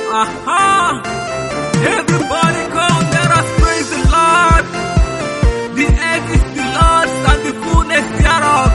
Aha! Everybody come, let us praise the Lord. The earth is the Lord's and the fullness thereof.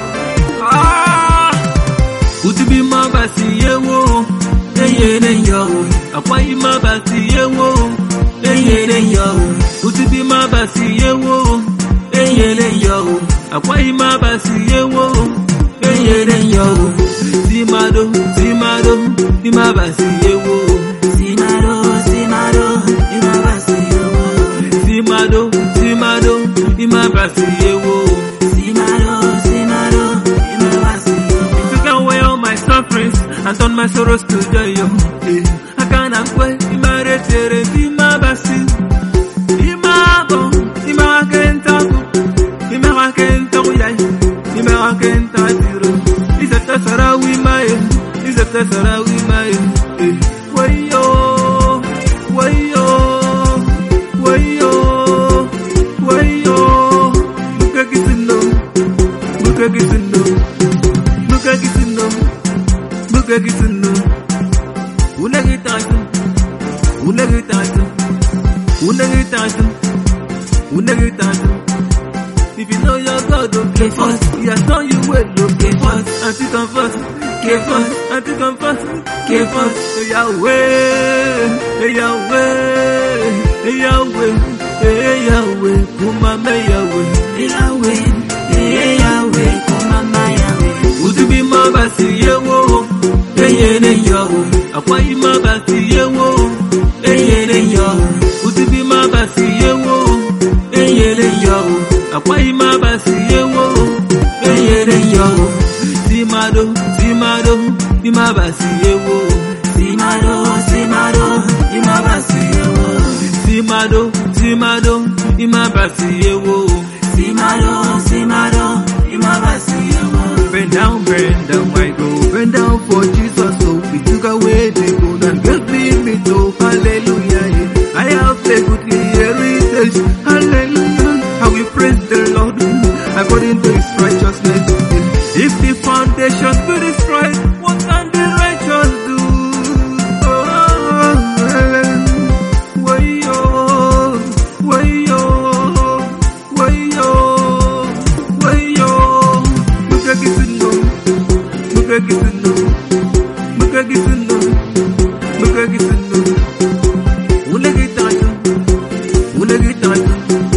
Utubi mabasi yewo, eyere yo. Akwai mabasi yewo, eyere yo. Utubi mabasi yewo, eyere yo. Akwai mabasi yewo, eyere yo. Simado, simado, imabasi yewo. Simado, simado, imabasi yewo. Simado, simado, imabasi yewo. Simado, simado, imabasi yewo. If you can weigh all my sufferings and turn my sorrows to joy, yo. I cannot wait, imaretere, imabasi. Imabo, imakentabu, imakentabu yai, imakentadiro. Isata sarawi maye, isata sarawi maye. Wayo, wayo, wayo, wayo. Look at this no, look at this no, look at this no, look at this no. Unagitatum, unagitatum, unagitatum, unagitatum. If you know your God, don't play first. He has done you well, don't play first. And to comfort, care first. And to comfort, care first. Yahweh, Yahweh, Yahweh, Yahweh, Kumama Yahweh, Yahweh, Yahweh, Kumama Yahweh. Utubi mabasi yewo, eyere yo. Akwai mabasi yewo, eyere yo. Utubi mabasi yewo, eyere yo. Akwai mabasi yewo, eyere yo. Simado, simado, imabasi yewo. Simado, simado, imabasi yewo. Simado, simado, imabasi yewo. Simado, simado, imabasi yewo. Bend down, I go. Bend down for Jesus, so he took away the gold and gave me to hallelujah. I have a good heritage, hallelujah. I will praise the Lord according to his righteousness. If the foundation be destroyed, what can the righteous do? Wayo, wayo, wayo, wayo. Look at this no, look at this no, look at this no, look at this no. Unagitatum, unagitatum.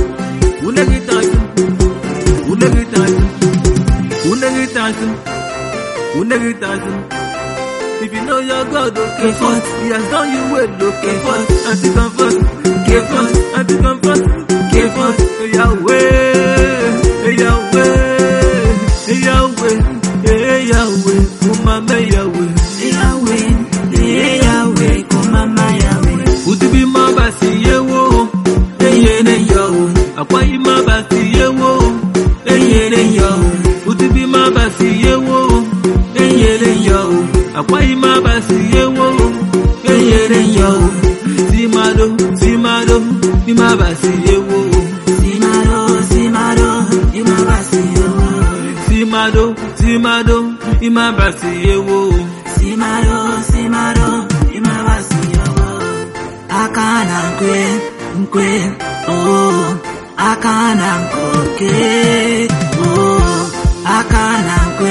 If you know your God, okay, first. He has done you well, okay, first. And to comfort, okay, first. And to comfort, okay, first. Yahweh, Yahweh, Yahweh, Yahweh, Kumama Yahweh. Yahweh, Yahweh, Kumama Yahweh. Utubi mabasi yewo, eyere yo. Akwai mabasi yewo, eyere yo. Utubi mabasi yewo, eyere yo. Akwai mabasi yewo, eyere yo. Simado, simado, imabasi yewo. Simado, simado, imabasi yewo. Simado, simado, imabasi yewo. Simado, simado, imabasi yewo. Akana nkwe, oh. Akana nkoke, oh. Akana nkwe,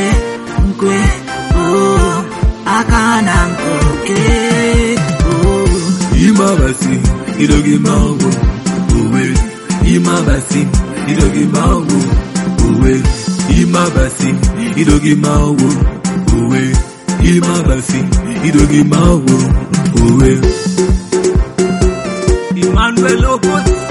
oh. Akana nkoke, oh. Imabasi, idogi mawo, uwe. Imabasi, idogi mawo, uwe. Imabasi, idogi mawo, uwe. Imabasi, idogi mawo, uwe. Emmanuel Okot.